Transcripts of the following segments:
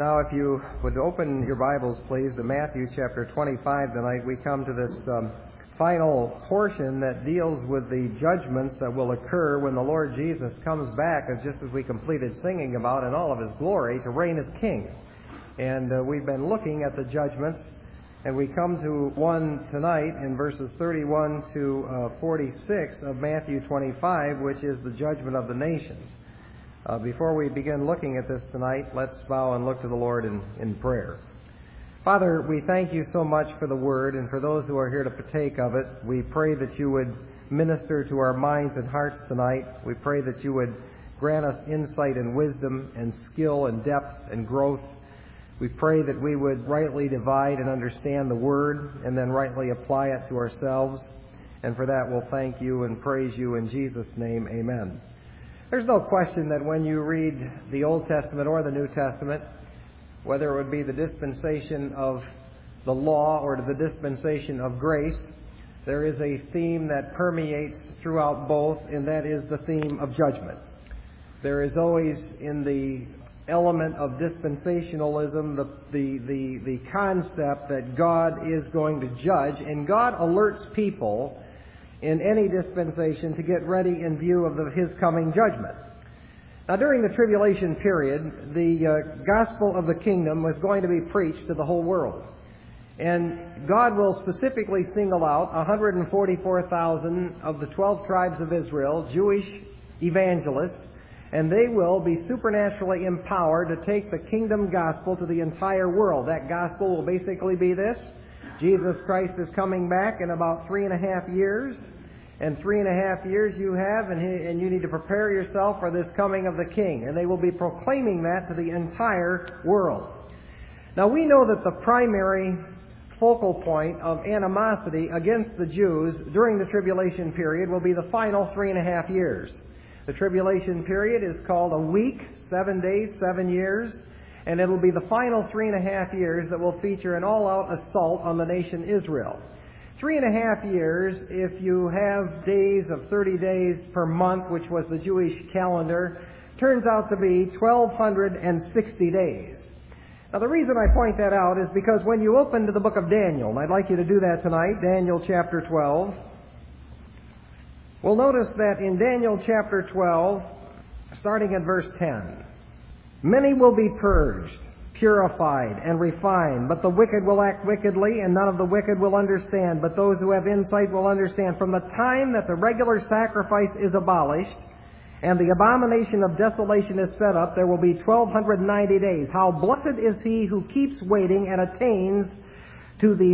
Now, if you would open your Bibles, please, to Matthew chapter 25 tonight, we come to this final portion that deals with the judgments that will occur when the Lord Jesus comes back, just as we completed singing about, in all of His glory, to reign as King. And we've been looking at the judgments, and we come to one tonight in verses 31 to 46 of Matthew 25, which is the judgment of the nations. Before we begin looking at this tonight, let's bow and look to the Lord in prayer. Father, we thank you so much for the Word and for those who are here to partake of it. We pray that you would minister to our minds and hearts tonight. We pray that you would grant us insight and wisdom and skill and depth and growth. We pray that we would rightly divide and understand the Word and then rightly apply it to ourselves. And for that we'll thank you and praise you in Jesus' name. Amen. There's no question that when you read the Old Testament or the New Testament, whether it would be the dispensation of the law or the dispensation of grace, there is a theme that permeates throughout both, and that is the theme of judgment. There is always in the element of dispensationalism the concept that God is going to judge, and God alerts people in any dispensation to get ready in view of His coming judgment. Now, during the tribulation period, the gospel of the kingdom was going to be preached to the whole world. And God will specifically single out 144,000 of the 12 tribes of Israel, Jewish evangelists, and they will be supernaturally empowered to take the kingdom gospel to the entire world. That gospel will basically be this: Jesus Christ is coming back in about 3.5 years. And 3.5 years you have, and you need to prepare yourself for this coming of the King. And they will be proclaiming that to the entire world. Now, we know that the primary focal point of animosity against the Jews during the tribulation period will be the final 3.5 years. The tribulation period is called a week, 7 days, 7 years. And it will be the final 3.5 years that will feature an all-out assault on the nation Israel. 3.5 years, if you have days of 30 days per month, which was the Jewish calendar, turns out to be 1,260 days. Now, the reason I point that out is because when you open to the book of Daniel, and I'd like you to do that tonight, Daniel chapter 12, we'll notice that in Daniel chapter 12, starting at verse 10, many will be purged, purified, and refined, but the wicked will act wickedly, and none of the wicked will understand, but those who have insight will understand. From the time that the regular sacrifice is abolished, and the abomination of desolation is set up, there will be 1,290 days. How blessed is he who keeps waiting and attains to the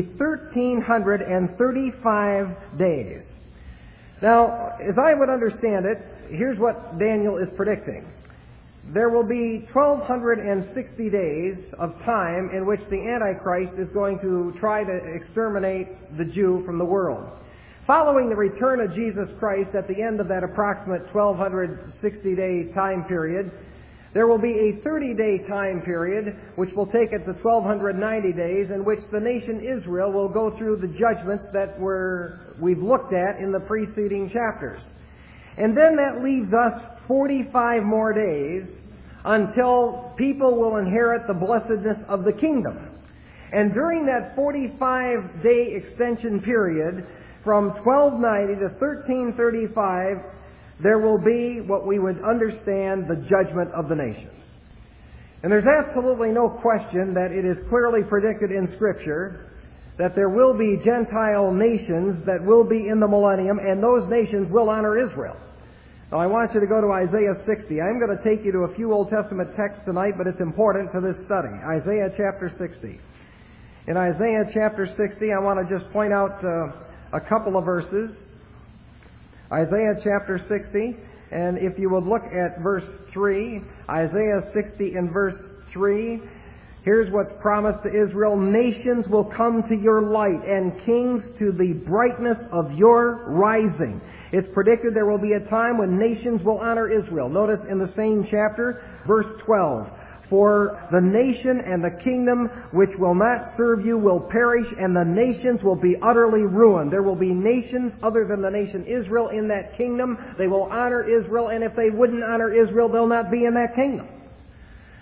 1,335 days. Now, as I would understand it, here's what Daniel is predicting. There will be 1,260 days of time in which the Antichrist is going to try to exterminate the Jew from the world. Following the return of Jesus Christ at the end of that approximate 1,260-day time period, there will be a 30-day time period which will take it to 1,290 days, in which the nation Israel will go through the judgments that we've looked at in the preceding chapters. And then that leaves us 45 more days until people will inherit the blessedness of the kingdom. And during that 45-day extension period, from 1290 to 1335, there will be what we would understand the judgment of the nations. And there's absolutely no question that it is clearly predicted in Scripture that there will be Gentile nations that will be in the millennium, and those nations will honor Israel. Now, I want you to go to Isaiah 60. I'm going to take you to a few Old Testament texts tonight, but it's important to this study. Isaiah chapter 60. In Isaiah chapter 60, I want to just point out a couple of verses. Isaiah chapter 60, and if you would look at verse 3, Isaiah 60 and verse 3, here's what's promised to Israel: nations will come to your light, and kings to the brightness of your rising. It's predicted there will be a time when nations will honor Israel. Notice in the same chapter, verse 12, for the nation and the kingdom which will not serve you will perish, and the nations will be utterly ruined. There will be nations other than the nation Israel in that kingdom. They will honor Israel, and if they wouldn't honor Israel, they'll not be in that kingdom.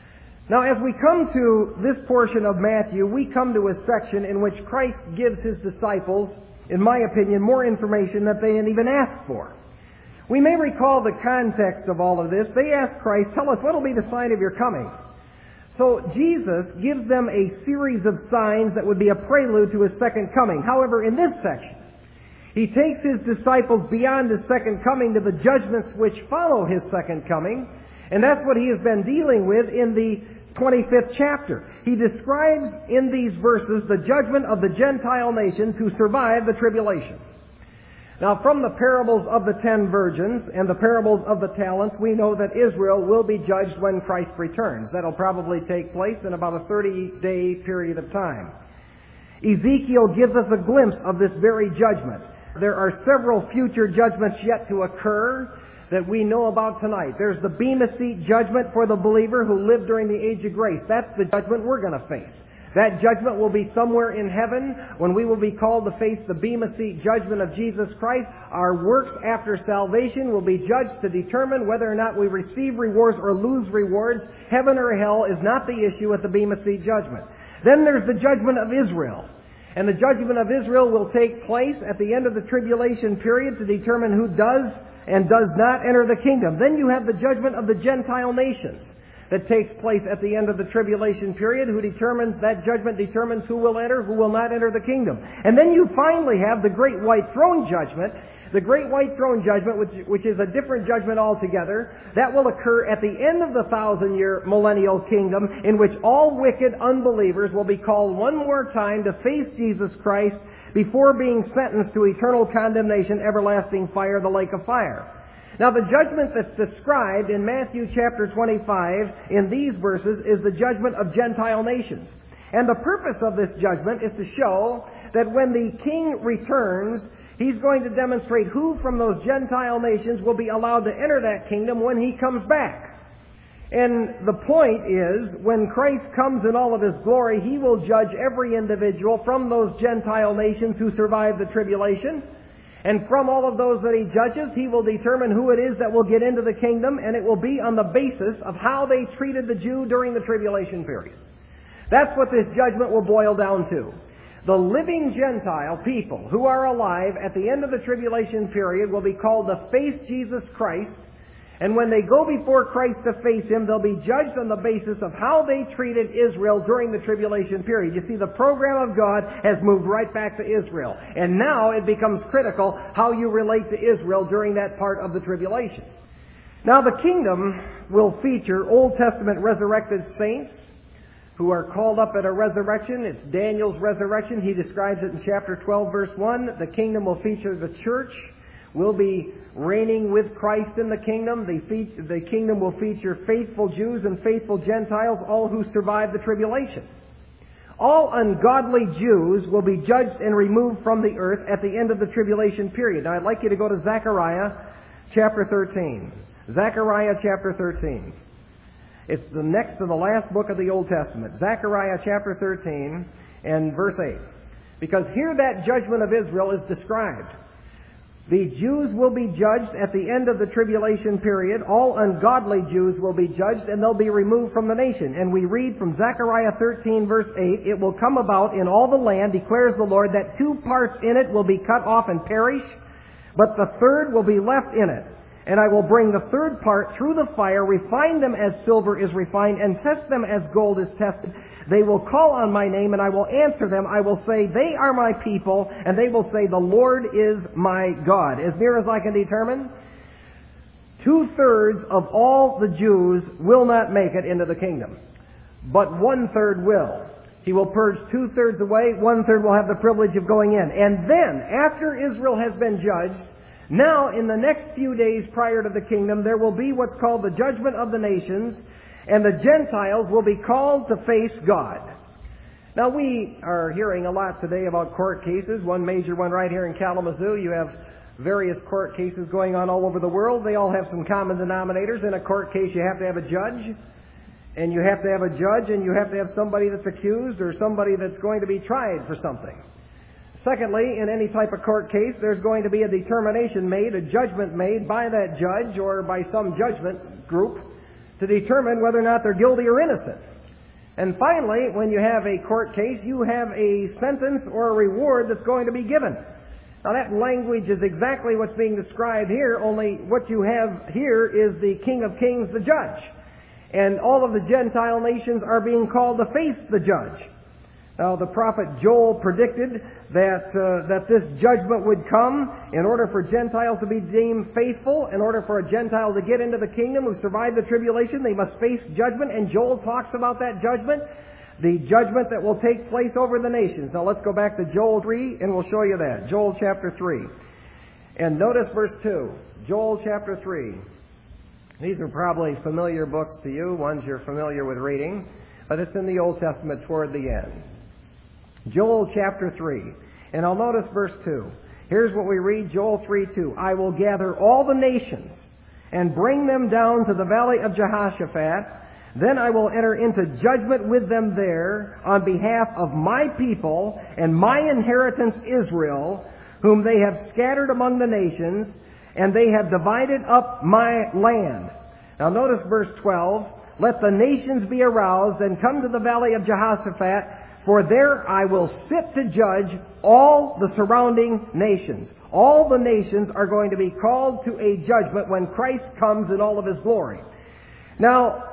Now, as we come to this portion of Matthew, we come to a section in which Christ gives His disciples, in my opinion, more information than they had even asked for. We may recall the context of all of this. They asked Christ, tell us, what will be the sign of your coming? So Jesus gives them a series of signs that would be a prelude to His second coming. However, in this section, He takes His disciples beyond His second coming to the judgments which follow His second coming, and that's what He has been dealing with in the 25th chapter. He describes in these verses the judgment of the Gentile nations who survived the tribulation. Now, from the parables of the 10 virgins and the parables of the talents, we know that Israel will be judged when Christ returns. That'll probably take place in about a 30-day period of time. Ezekiel gives us a glimpse of this very judgment. There are several future judgments yet to occur that we know about tonight. There's the Bema Seat judgment for the believer who lived during the age of grace. That's the judgment we're going to face. That judgment will be somewhere in heaven when we will be called to face the Bema Seat judgment of Jesus Christ. Our works after salvation will be judged to determine whether or not we receive rewards or lose rewards. Heaven or hell is not the issue at the Bema Seat judgment. Then there's the judgment of Israel. And the judgment of Israel will take place at the end of the tribulation period to determine who does and does not enter the kingdom. Then you have the judgment of the Gentile nations that takes place at the end of the tribulation period, that judgment determines who will enter, who will not enter the kingdom. And then you finally have the great white throne judgment, which is a different judgment altogether. That will occur at the end of the 1,000-year millennial kingdom, in which all wicked unbelievers will be called one more time to face Jesus Christ before being sentenced to eternal condemnation, everlasting fire, the lake of fire. Now, the judgment that's described in Matthew chapter 25 in these verses is the judgment of Gentile nations. And the purpose of this judgment is to show that when the king returns, He's going to demonstrate who from those Gentile nations will be allowed to enter that kingdom when He comes back. And the point is, when Christ comes in all of His glory, He will judge every individual from those Gentile nations who survived the tribulation. And from all of those that He judges, He will determine who it is that will get into the kingdom, and it will be on the basis of how they treated the Jew during the tribulation period. That's what this judgment will boil down to. The living Gentile people who are alive at the end of the tribulation period will be called to face Jesus Christ. And when they go before Christ to face Him, they'll be judged on the basis of how they treated Israel during the tribulation period. You see, the program of God has moved right back to Israel. And now it becomes critical how you relate to Israel during that part of the tribulation. Now, the kingdom will feature Old Testament resurrected saints who are called up at a resurrection. It's Daniel's resurrection. He describes it in chapter 12, verse 1. The kingdom will feature the church. We'll be reigning with Christ in the kingdom. The kingdom will feature faithful Jews and faithful Gentiles, all who survived the tribulation. All ungodly Jews will be judged and removed from the earth at the end of the tribulation period. Now, I'd like you to go to Zechariah chapter 13. Zechariah chapter 13. It's the next to the last book of the Old Testament. Zechariah chapter 13 and verse 8. Because here that judgment of Israel is described. The Jews will be judged at the end of the tribulation period. All ungodly Jews will be judged, and they'll be removed from the nation. And we read from Zechariah 13, verse 8, "It will come about in all the land, declares the Lord, that 2 parts in it will be cut off and perish, but the third will be left in it. And I will bring the third part through the fire, refine them as silver is refined, and test them as gold is tested. They will call on my name, and I will answer them. I will say, they are my people, and they will say, the Lord is my God." As near as I can determine, 2/3 of all the Jews will not make it into the kingdom, but 1/3 will. He will purge 2/3 away, 1/3 will have the privilege of going in. And then, after Israel has been judged, now in the next few days prior to the kingdom, there will be what's called the judgment of the nations, and the Gentiles will be called to face God. Now, we are hearing a lot today about court cases. One major one right here in Kalamazoo. You have various court cases going on all over the world. They all have some common denominators. In a court case, you have to have a judge, and you have to have a judge, and you have to have somebody that's accused or somebody that's going to be tried for something. Secondly, in any type of court case, there's going to be a determination made, a judgment made by that judge or by some judgment group to determine whether or not they're guilty or innocent. And finally, when you have a court case, you have a sentence or a reward that's going to be given. Now that language is exactly what's being described here, only what you have here is the King of Kings, the judge. And all of the Gentile nations are being called to face the judge. Now the prophet Joel predicted that this judgment would come in order for Gentiles to be deemed faithful. In order for a Gentile to get into the kingdom who survived the tribulation, they must face judgment, and Joel talks about that judgment, the judgment that will take place over the nations. Now let's go back to Joel 3 and we'll show you that. Joel chapter 3. And notice verse 2. Joel chapter 3. These are probably familiar books to you, ones you're familiar with reading, but it's in the Old Testament toward the end. Joel chapter 3. And I'll notice verse 2. Here's what we read, Joel 3:2. I will gather all the nations and bring them down to the valley of Jehoshaphat. Then I will enter into judgment with them there on behalf of my people and my inheritance Israel, whom they have scattered among the nations, and they have divided up my land. Now notice verse 12. Let the nations be aroused and come to the valley of Jehoshaphat, for there I will sit to judge all the surrounding nations. All the nations are going to be called to a judgment when Christ comes in all of His glory. Now,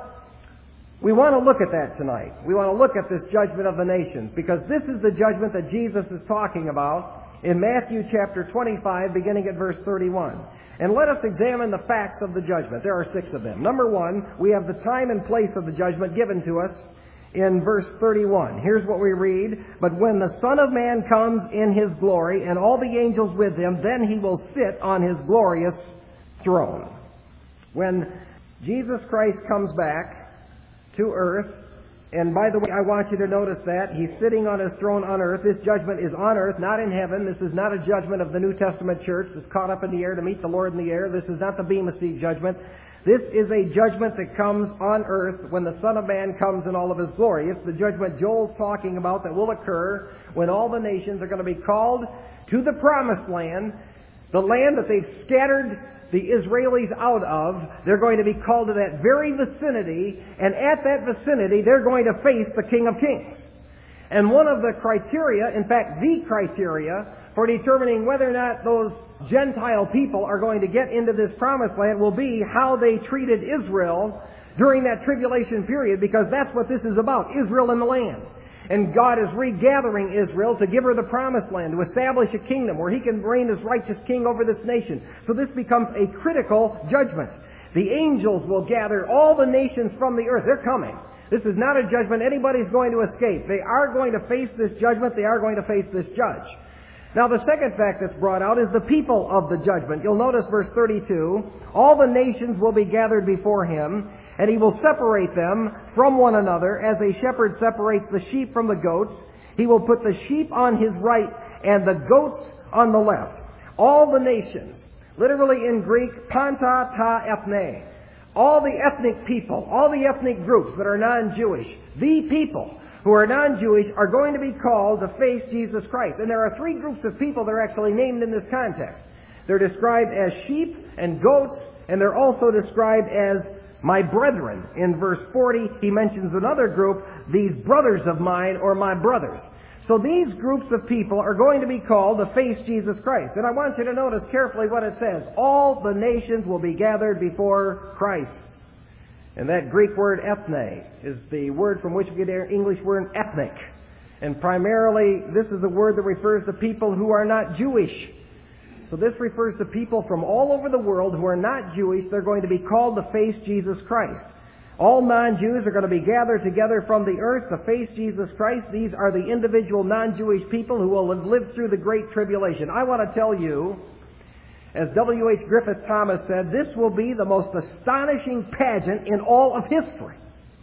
we want to look at that tonight. We want to look at this judgment of the nations, because this is the judgment that Jesus is talking about in Matthew chapter 25, beginning at verse 31. And let us examine the facts of the judgment. There are 6 of them. Number 1, we have the time and place of the judgment given to us in verse 31. Here's what we read. But when the Son of Man comes in His glory, and all the angels with Him, then He will sit on His glorious throne. When Jesus Christ comes back to earth, and by the way, I want you to notice that He's sitting on His throne on earth. This judgment is on earth, not in heaven. This is not a judgment of the New Testament church that's caught up in the air to meet the Lord in the air. This is not the Bema Seat judgment. This is a judgment that comes on earth when the Son of Man comes in all of His glory. It's the judgment Joel's talking about that will occur when all the nations are going to be called to the promised land, the land that they've scattered the Israelis out of. They're going to be called to that very vicinity, and at that vicinity they're going to face the King of Kings. And one of the criteria, in fact the criteria, for determining whether or not those Gentile people are going to get into this promised land will be how they treated Israel during that tribulation period, because that's what this is about, Israel in the land. And God is regathering Israel to give her the promised land, to establish a kingdom where He can reign as righteous king over this nation. So this becomes a critical judgment. The angels will gather all the nations from the earth. They're coming. This is not a judgment anybody's going to escape. They are going to face this judgment. They are going to face this judge. Now the second fact that's brought out is the people of the judgment. You'll notice verse 32. All the nations will be gathered before Him, and He will separate them from one another as a shepherd separates the sheep from the goats. He will put the sheep on His right and the goats on the left. All the nations, literally in Greek, panta ta ethne. All the ethnic people, all the ethnic groups that are non-Jewish, the people who are non-Jewish are going to be called to face Jesus Christ. And there are 3 groups of people that are actually named in this context. They're described as sheep and goats, and they're also described as my brethren. In verse 40, he mentions another group, these brothers of mine, or my brothers. So these groups of people are going to be called to face Jesus Christ. And I want you to notice carefully what it says. All the nations will be gathered before Christ. And that Greek word ethne is the word from which we get our English word ethnic. And primarily, this is the word that refers to people who are not Jewish. So this refers to people from all over the world who are not Jewish. They're going to be called to face Jesus Christ. All non-Jews are going to be gathered together from the earth to face Jesus Christ. These are the individual non-Jewish people who will have lived through the Great Tribulation. I want to tell you, as W.H. Griffith Thomas said, this will be the most astonishing pageant in all of history.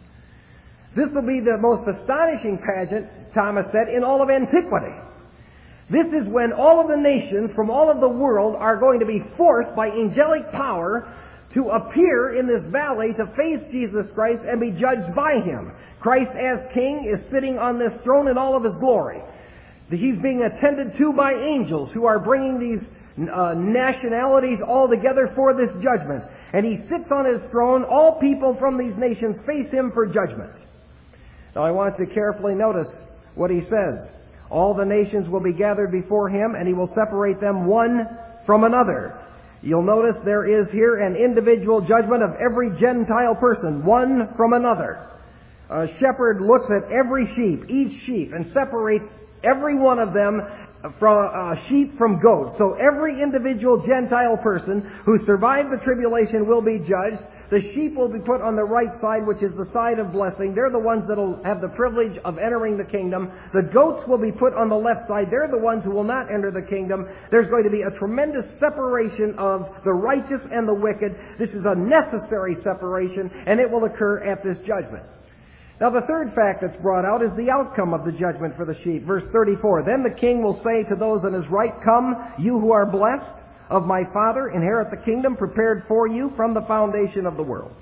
This will be the most astonishing pageant, Thomas said, in all of antiquity. This is when all of the nations from all of the world are going to be forced by angelic power to appear in this valley to face Jesus Christ and be judged by Him. Christ as King is sitting on this throne in all of His glory. He's being attended to by angels who are bringing these nationalities all together for this judgment. And He sits on His throne. All people from these nations face Him for judgment. Now I want you to carefully notice what he says. All the nations will be gathered before him, and he will separate them one from another. You'll notice there is here an individual judgment of every Gentile person, one from another. A shepherd looks at every sheep, each sheep, and separates every one of them from sheep from goats. So every individual Gentile person who survived the tribulation will be judged. The sheep will be put on the right side, which is the side of blessing. They're the ones that will have the privilege of entering the kingdom. The goats will be put on the left side. They're the ones who will not enter the kingdom. There's going to be a tremendous separation of the righteous and the wicked. This is a necessary separation, and it will occur at this judgment. Now the third fact that's brought out is the outcome of the judgment for the sheep. Verse 34, Then the king will say to those on his right, Come, you who are blessed of my Father, inherit the kingdom prepared for you from the foundation of the world.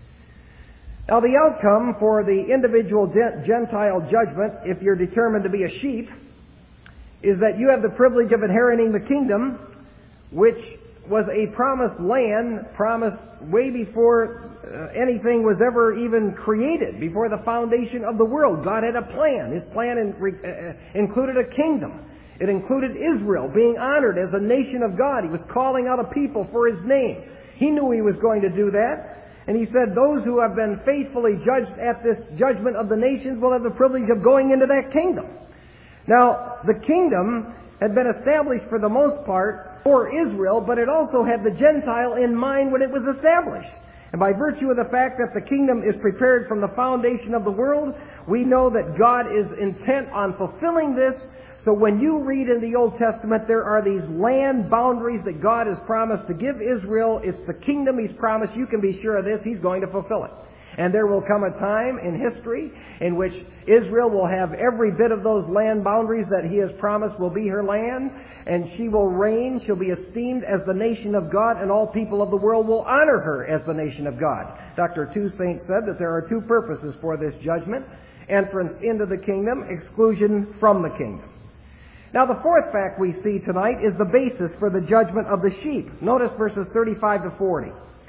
Now the outcome for the individual Gentile judgment, if you're determined to be a sheep, is that you have the privilege of inheriting the kingdom, which was a promised land, promised way before anything was ever even created, before the foundation of the world. God had a plan. His plan included a kingdom. It included Israel being honored as a nation of God. He was calling out a people for His name. He knew He was going to do that. And He said, those who have been faithfully judged at this judgment of the nations will have the privilege of going into that kingdom. Now, the kingdom had been established for the most part for Israel, but it also had the Gentile in mind when it was established. And by virtue of the fact that the kingdom is prepared from the foundation of the world, we know that God is intent on fulfilling this. So when you read in the Old Testament, there are these land boundaries that God has promised to give Israel. It's the kingdom He's promised. You can be sure of this. He's going to fulfill it. And there will come a time in history in which Israel will have every bit of those land boundaries that He has promised will be her land, and she will reign. She'll be esteemed as the nation of God, and all people of the world will honor her as the nation of God. Dr. Toussaint said that there are two purposes for this judgment: entrance into the kingdom, exclusion from the kingdom. Now the fourth fact we see tonight is the basis for the judgment of the sheep. Notice verses 35 to 40.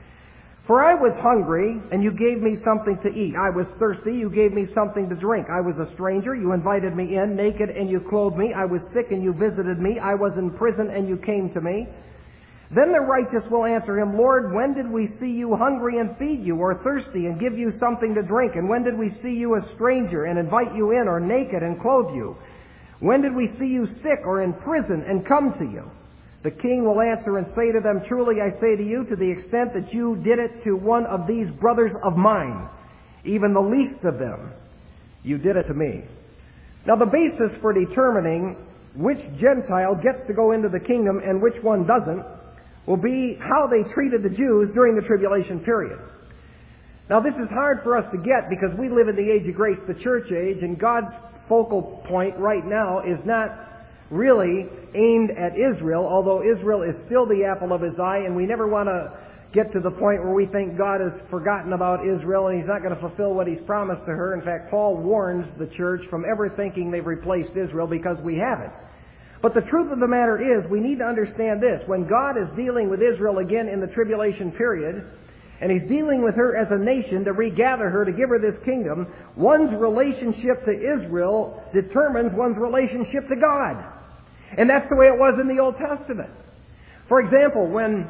For I was hungry, and you gave me something to eat. I was thirsty, you gave me something to drink. I was a stranger, you invited me in. Naked, and you clothed me. I was sick, and you visited me. I was in prison, and you came to me. Then the righteous will answer him, Lord, when did we see you hungry and feed you, or thirsty and give you something to drink? And when did we see you a stranger and invite you in, or naked and clothe you? When did we see you sick or in prison and come to you? The king will answer and say to them, Truly I say to you, to the extent that you did it to one of these brothers of mine, even the least of them, you did it to me. Now the basis for determining which Gentile gets to go into the kingdom and which one doesn't will be how they treated the Jews during the tribulation period. Now this is hard for us to get because we live in the age of grace, the church age, and God's focal point right now is not really aimed at Israel, although Israel is still the apple of His eye, and we never want to get to the point where we think God has forgotten about Israel and He's not going to fulfill what He's promised to her. In fact, Paul warns the church from ever thinking they've replaced Israel, because we haven't. But the truth of the matter is, we need to understand this. When God is dealing with Israel again in the tribulation period, and He's dealing with her as a nation to regather her, to give her this kingdom, one's relationship to Israel determines one's relationship to God. And that's the way it was in the Old Testament. For example, when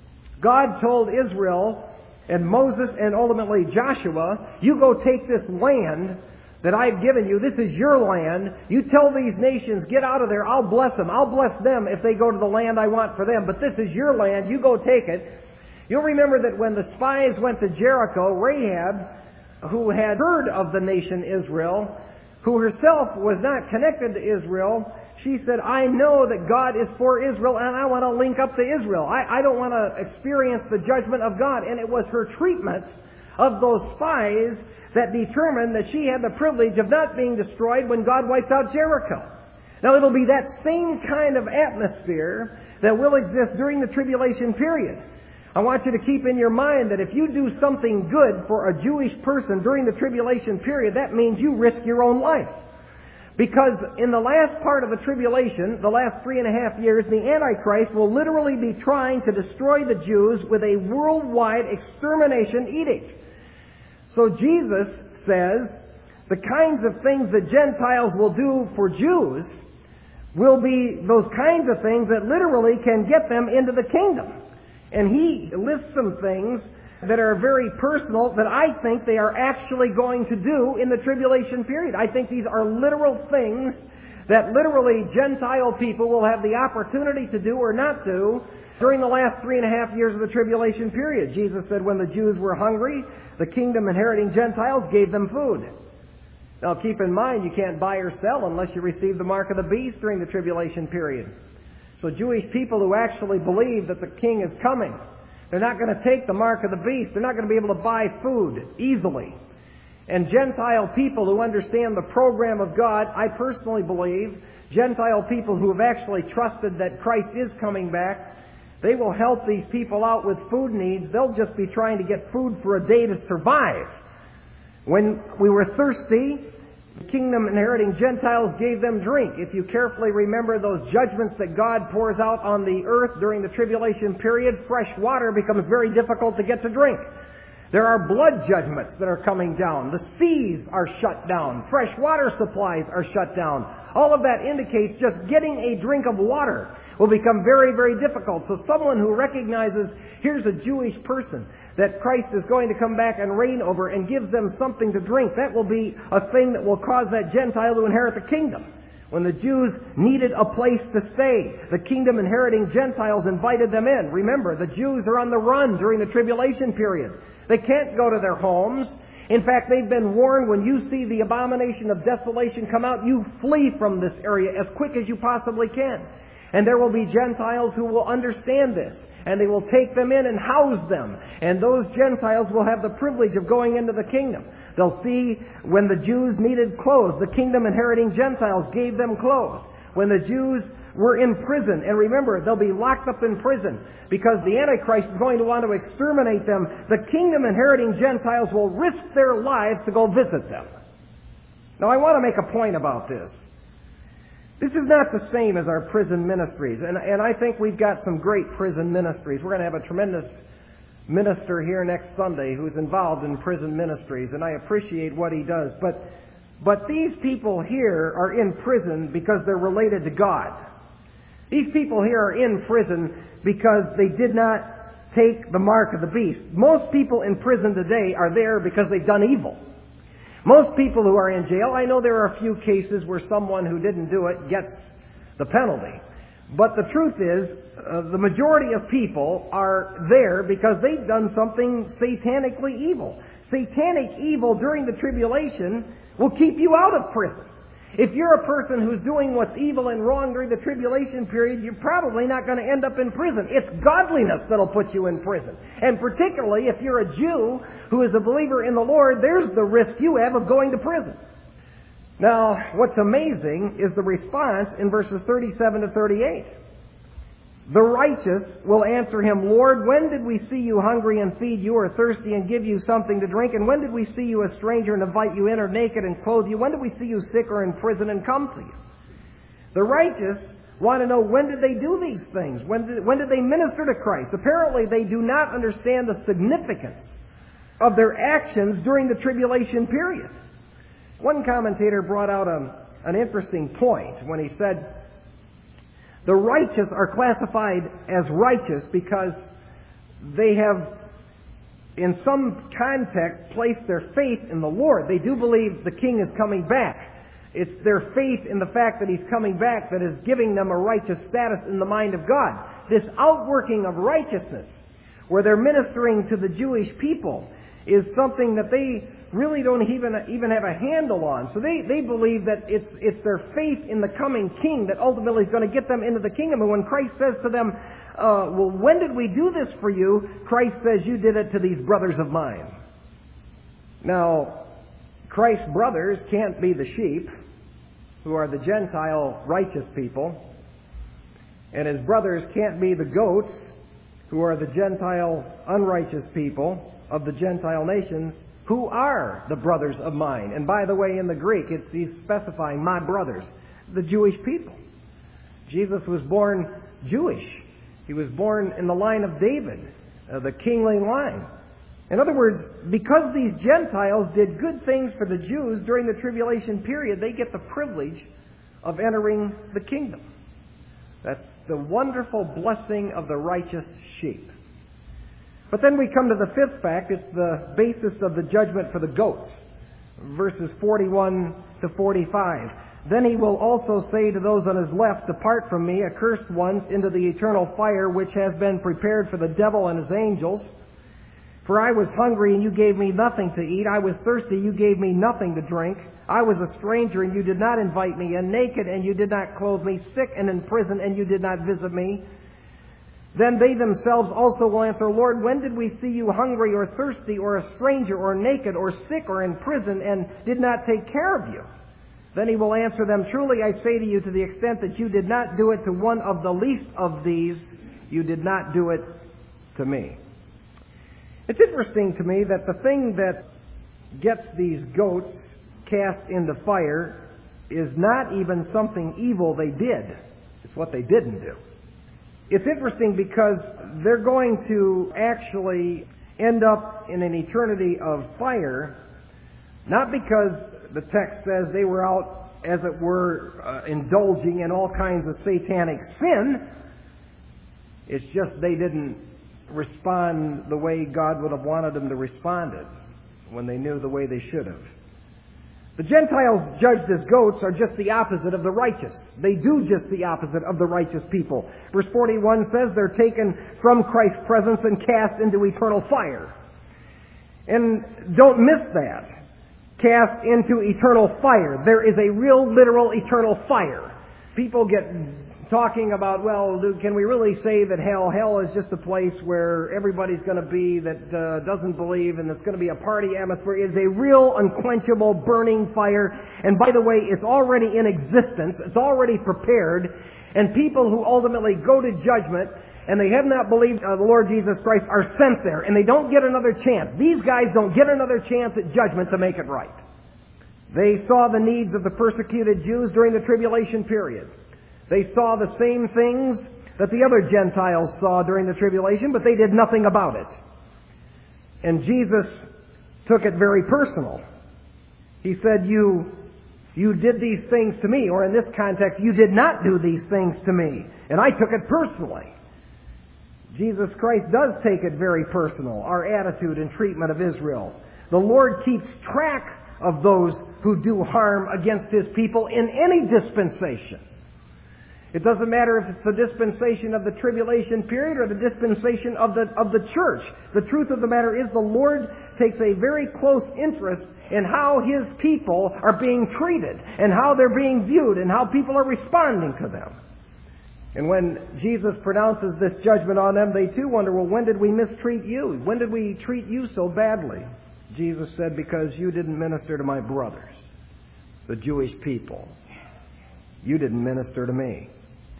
God told Israel and Moses and ultimately Joshua, you go take this land that I've given you. This is your land. You tell these nations, get out of there. I'll bless them. I'll bless them if they go to the land I want for them. But this is your land. You go take it. You'll remember that when the spies went to Jericho, Rahab, who had heard of the nation Israel, who herself was not connected to Israel, she said, I know that God is for Israel, and I want to link up to Israel. I don't want to experience the judgment of God. And it was her treatment of those spies that determined that she had the privilege of not being destroyed when God wiped out Jericho. Now it'll be that same kind of atmosphere that will exist during the tribulation period. I want you to keep in your mind that if you do something good for a Jewish person during the tribulation period, that means you risk your own life. Because in the last part of the tribulation, the last 3.5 years, the Antichrist will literally be trying to destroy the Jews with a worldwide extermination edict. So Jesus says the kinds of things that Gentiles will do for Jews will be those kinds of things that literally can get them into the kingdom. And he lists some things that are very personal that I think they are actually going to do in the tribulation period. I think these are literal things that literally Gentile people will have the opportunity to do or not do during the last 3.5 years of the tribulation period. Jesus said when the Jews were hungry, the kingdom inheriting Gentiles gave them food. Now keep in mind, you can't buy or sell unless you receive the mark of the beast during the tribulation period. So Jewish people who actually believe that the king is coming, they're not going to take the mark of the beast. They're not going to be able to buy food easily. And Gentile people who understand the program of God, I personally believe, Gentile people who have actually trusted that Christ is coming back, they will help these people out with food needs. They'll just be trying to get food for a day to survive. When we were thirsty, the kingdom inheriting Gentiles gave them drink. If you carefully remember those judgments that God pours out on the earth during the tribulation period, fresh water becomes very difficult to get to drink. There are blood judgments that are coming down. The seas are shut down. Fresh water supplies are shut down. All of that indicates just getting a drink of water will become very, very difficult. So someone who recognizes, here's a Jewish person that Christ is going to come back and reign over and gives them something to drink, that will be a thing that will cause that Gentile to inherit the kingdom. When the Jews needed a place to stay, the kingdom inheriting Gentiles invited them in. Remember, the Jews are on the run during the tribulation period. They can't go to their homes. In fact, they've been warned, when you see the abomination of desolation come out, you flee from this area as quick as you possibly can. And there will be Gentiles who will understand this, and they will take them in and house them. And those Gentiles will have the privilege of going into the kingdom. They'll see when the Jews needed clothes, the kingdom inheriting Gentiles gave them clothes. When the Jews were in prison, and remember, they'll be locked up in prison because the Antichrist is going to want to exterminate them, the kingdom inheriting Gentiles will risk their lives to go visit them. Now, I want to make a point about this. This is not the same as our prison ministries, and I think we've got some great prison ministries. We're going to have a tremendous minister here next Sunday who's involved in prison ministries, and I appreciate what he does. But these people here are in prison because they're related to God. These people here are in prison because they did not take the mark of the beast. Most people in prison today are there because they've done evil. Most people who are in jail, I know there are a few cases where someone who didn't do it gets the penalty. But the truth is, the majority of people are there because they've done something satanically evil. Satanic evil during the tribulation will keep you out of prison. If you're a person who's doing what's evil and wrong during the tribulation period, you're probably not going to end up in prison. It's godliness that'll put you in prison. And particularly if you're a Jew who is a believer in the Lord, there's the risk you have of going to prison. Now, what's amazing is the response in verses 37 to 38. The righteous will answer him, Lord, when did we see you hungry and feed you, or thirsty and give you something to drink? And when did we see you a stranger and invite you in, or naked and clothe you? When did we see you sick or in prison and come to you? The righteous want to know, when did they do these things? When did they minister to Christ? Apparently they do not understand the significance of their actions during the tribulation period. One commentator brought out an interesting point when he said, the righteous are classified as righteous because they have, in some context, placed their faith in the Lord. They do believe the King is coming back. It's their faith in the fact that He's coming back that is giving them a righteous status in the mind of God. This outworking of righteousness, where they're ministering to the Jewish people, is something that they really don't even have a handle on. So they believe that it's their faith in the coming King that ultimately is going to get them into the kingdom. And when Christ says to them, well, when did we do this for you? Christ says, you did it to these brothers of mine. Now, Christ's brothers can't be the sheep, who are the Gentile righteous people. And His brothers can't be the goats, who are the Gentile unrighteous people of the Gentile nations, who are the brothers of mine. And by the way, in the Greek, he's specifying my brothers, the Jewish people. Jesus was born Jewish. He was born in the line of David, the kingly line. In other words, because these Gentiles did good things for the Jews during the tribulation period, they get the privilege of entering the kingdom. That's the wonderful blessing of the righteous sheep. But then we come to the fifth fact. It's the basis of the judgment for the goats. Verses 41 to 45. Then he will also say to those on his left, "Depart from me, accursed ones, into the eternal fire which has been prepared for the devil and his angels. For I was hungry, and you gave me nothing to eat. I was thirsty, you gave me nothing to drink. I was a stranger, and you did not invite me in. Naked, and you did not clothe me. Sick and in prison, and you did not visit me." Then they themselves also will answer, "Lord, when did we see you hungry or thirsty or a stranger or naked or sick or in prison and did not take care of you?" Then he will answer them, "Truly I say to you, to the extent that you did not do it to one of the least of these, you did not do it to me." It's interesting to me that the thing that gets these goats cast into fire is not even something evil they did. It's what they didn't do. It's interesting because they're going to actually end up in an eternity of fire, not because the text says they were out, as it were, indulging in all kinds of satanic sin. It's just they didn't respond the way God would have wanted them to respond when they knew the way they should have. The Gentiles judged as goats are just the opposite of the righteous. They do just the opposite of the righteous people. Verse 41 says they're taken from Christ's presence and cast into eternal fire. And don't miss that. Cast into eternal fire. There is a real, literal, eternal fire. People get talking about, well, can we really say that hell is just a place where everybody's going to be that doesn't believe, and it's going to be a party atmosphere? It is a real, unquenchable, burning fire. And by the way, it's already in existence. It's already prepared. And people who ultimately go to judgment and they have not believed the Lord Jesus Christ are sent there, and they don't get another chance. These guys don't get another chance at judgment to make it right. They saw the needs of the persecuted Jews during the tribulation period. They saw the same things that the other Gentiles saw during the tribulation, but they did nothing about it. And Jesus took it very personal. He said, you did these things to me, or in this context, you did not do these things to me. And I took it personally. Jesus Christ does take it very personal, our attitude and treatment of Israel. The Lord keeps track of those who do harm against His people in any dispensation. It doesn't matter if it's the dispensation of the tribulation period or the dispensation of the church. The truth of the matter is the Lord takes a very close interest in how His people are being treated and how they're being viewed and how people are responding to them. And when Jesus pronounces this judgment on them, they too wonder, well, when did we mistreat you? When did we treat you so badly? Jesus said, because you didn't minister to my brothers, the Jewish people. You didn't minister to me.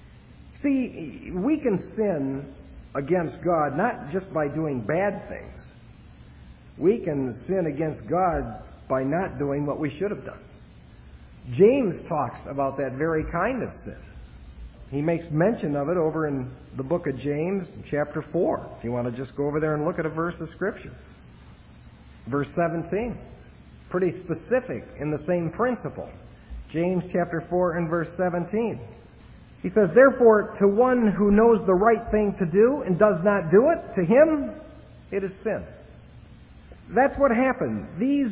See, we can sin against God not just by doing bad things. We can sin against God by not doing what we should have done. James talks about that very kind of sin. He makes mention of it over in the book of James, chapter 4. If you want to just go over there and look at a verse of Scripture. Verse 17. Pretty specific in the same principle. James chapter 4 and verse 17. He says, therefore, to one who knows the right thing to do and does not do it, to him it is sin. That's what happened. These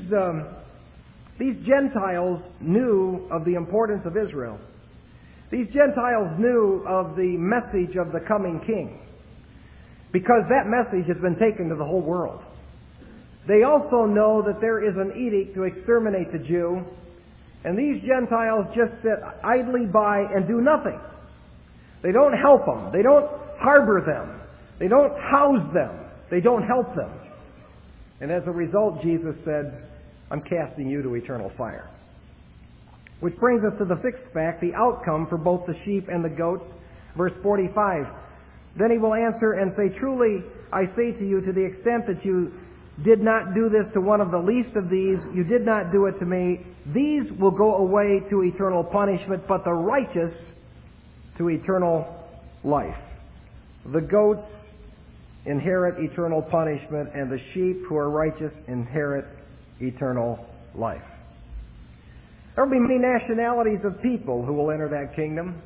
Gentiles knew of the importance of Israel. These Gentiles knew of the message of the coming king, because that message has been taken to the whole world. They also know that there is an edict to exterminate the Jew, and these Gentiles just sit idly by and do nothing. They don't help them. They don't harbor them. They don't house them. They don't help them. And as a result, Jesus said, I'm casting you to eternal fire. Which brings us to the sixth fact, the outcome for both the sheep and the goats. Verse 45. Then he will answer and say, truly, I say to you, to the extent that you did not do this to one of the least of these, you did not do it to me. These will go away to eternal punishment, but the righteous to eternal life. The goats inherit eternal punishment, and the sheep who are righteous inherit eternal life. There will be many nationalities of people who will enter that kingdom,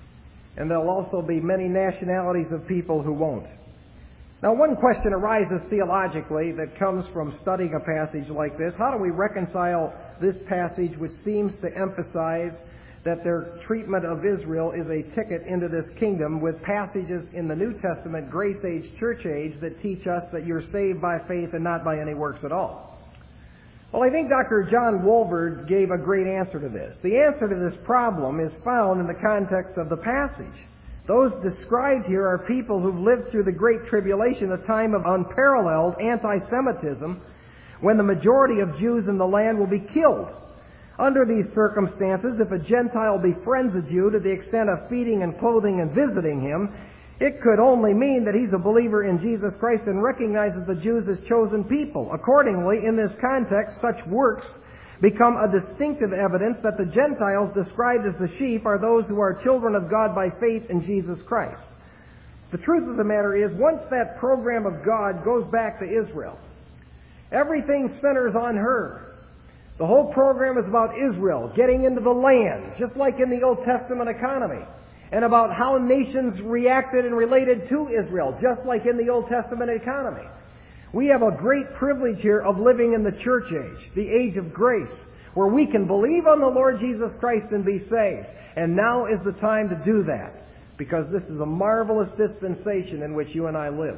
and there will also be many nationalities of people who won't. Now, one question arises theologically that comes from studying a passage like this. How do we reconcile this passage, which seems to emphasize that their treatment of Israel is a ticket into this kingdom, with passages in the New Testament, grace age, church age, that teach us that you're saved by faith and not by any works at all? Well, I think Dr. John Wolverd gave a great answer to this. The answer to this problem is found in the context of the passage. Those described here are people who've lived through the Great Tribulation, a time of unparalleled anti-Semitism, when the majority of Jews in the land will be killed. Under these circumstances, if a Gentile befriends a Jew to the extent of feeding and clothing and visiting him, it could only mean that he's a believer in Jesus Christ and recognizes the Jews as chosen people. Accordingly, in this context, such works become a distinctive evidence that the Gentiles described as the sheep are those who are children of God by faith in Jesus Christ. The truth of the matter is, once that program of God goes back to Israel, everything centers on her. The whole program is about Israel getting into the land, just like in the Old Testament economy, and about how nations reacted and related to Israel, just like in the Old Testament economy. We have a great privilege here of living in the church age, the age of grace, where we can believe on the Lord Jesus Christ and be saved. And now is the time to do that, because this is a marvelous dispensation in which you and I live.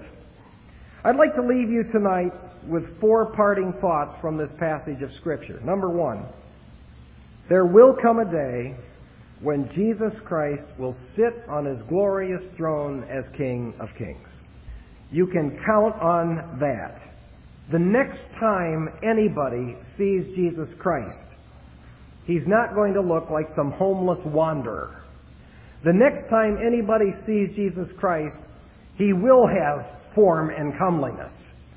I'd like to leave you tonight with 4 parting thoughts from this passage of Scripture. Number 1, there will come a day when Jesus Christ will sit on His glorious throne as King of Kings. You can count on that. The next time anybody sees Jesus Christ, He's not going to look like some homeless wanderer. The next time anybody sees Jesus Christ, He will have form and comeliness.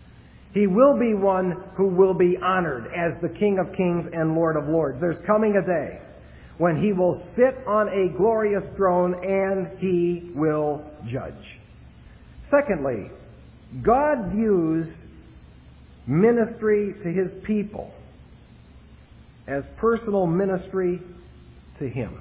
He will be one who will be honored as the King of Kings and Lord of Lords. There's coming a day when He will sit on a glorious throne and He will judge. Secondly, God views ministry to His people as personal ministry to Him.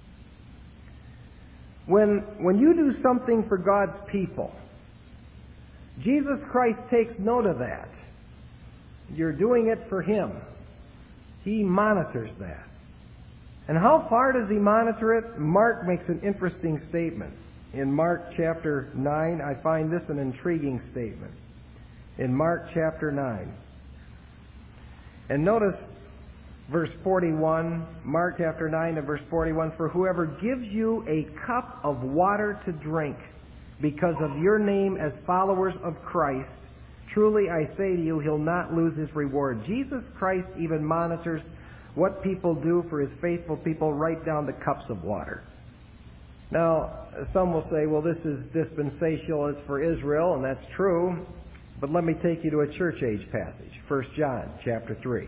When you do something for God's people, Jesus Christ takes note of that. You're doing it for Him. He monitors that. And how far does He monitor it? Mark makes an interesting statement. In Mark chapter 9, I find this an intriguing statement. In Mark chapter 9. And notice verse 41, Mark chapter 9 and verse 41, for whoever gives you a cup of water to drink because of your name as followers of Christ, truly I say to you, he'll not lose his reward. Jesus Christ even monitors what people do for His faithful people, right down to cups of water. Now, some will say, well, this is dispensational, it's for Israel, and that's true. But let me take you to a church age passage, 1 John chapter 3.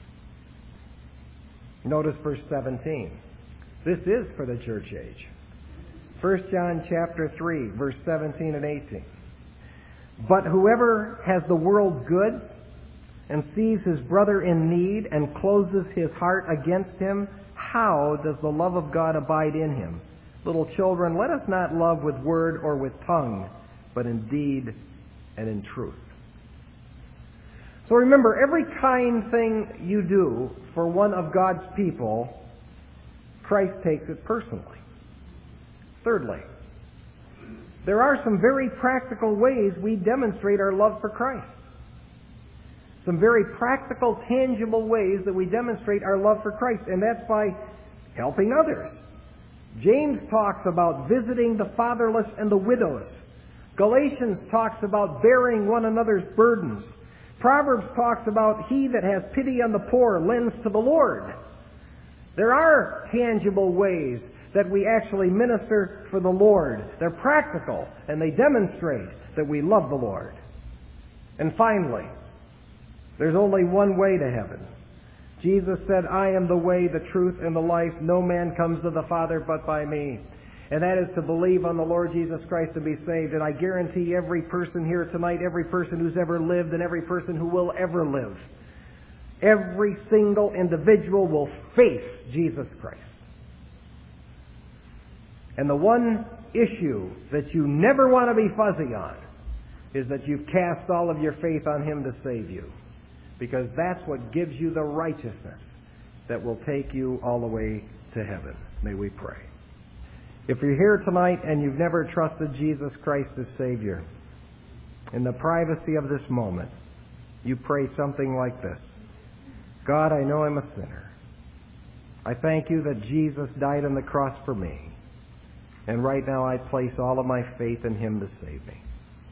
Notice verse 17. This is for the church age. 1 John chapter 3, verse 17 and 18. But whoever has the world's goods and sees his brother in need and closes his heart against him, how does the love of God abide in him? Little children, let us not love with word or with tongue, but in deed and in truth. So remember, every kind thing you do for one of God's people, Christ takes it personally. Thirdly, there are some very practical ways we demonstrate our love for Christ. Some very practical, tangible ways that we demonstrate our love for Christ, and that's by helping others. James talks about visiting the fatherless and the widows. Galatians talks about bearing one another's burdens. Proverbs talks about he that has pity on the poor lends to the Lord. There are tangible ways that we actually minister for the Lord. They're practical, and they demonstrate that we love the Lord. And finally, there's only one way to heaven. Jesus said, I am the way, the truth, and the life. No man comes to the Father but by me. and that is to believe on the Lord Jesus Christ to be saved. And I guarantee every person here tonight, every person who's ever lived and every person who will ever live, every single individual will face Jesus Christ. And the one issue that you never want to be fuzzy on is that you've cast all of your faith on Him to save you. Because that's what gives you the righteousness that will take you all the way to heaven. May we pray. If you're here tonight and you've never trusted Jesus Christ as Savior, in the privacy of this moment, you pray something like this. God, I know I'm a sinner. I thank you that Jesus died on the cross for me. And right now I place all of my faith in Him to save me.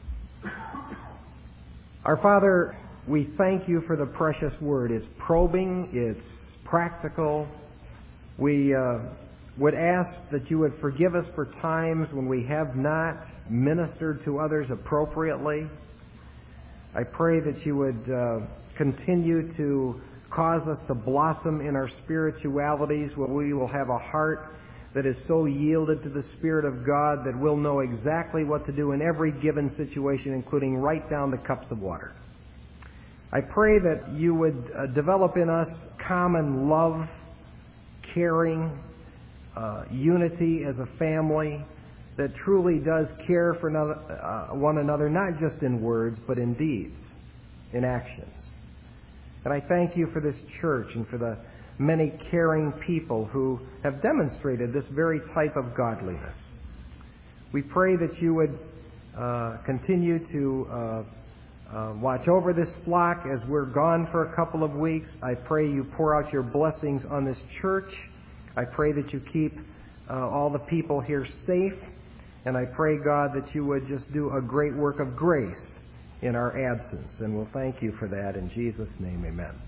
Our Father, we thank you for the precious Word. It's probing, it's practical. We would ask that you would forgive us for times when we have not ministered to others appropriately. I pray that you would continue to cause us to blossom in our spiritualities, where we will have a heart that is so yielded to the Spirit of God that we'll know exactly what to do in every given situation, including right down to cups of water. I pray that you would develop in us common love, caring, unity as a family that truly does care for one another, not just in words, but in deeds, in actions. And I thank you for this church and for the many caring people who have demonstrated this very type of godliness. We pray that you would continue to watch over this flock as we're gone for a couple of weeks. I pray you pour out your blessings on this church. I pray that you keep all the people here safe. And I pray, God, that you would just do a great work of grace in our absence. And we'll thank you for that. In Jesus' name, amen.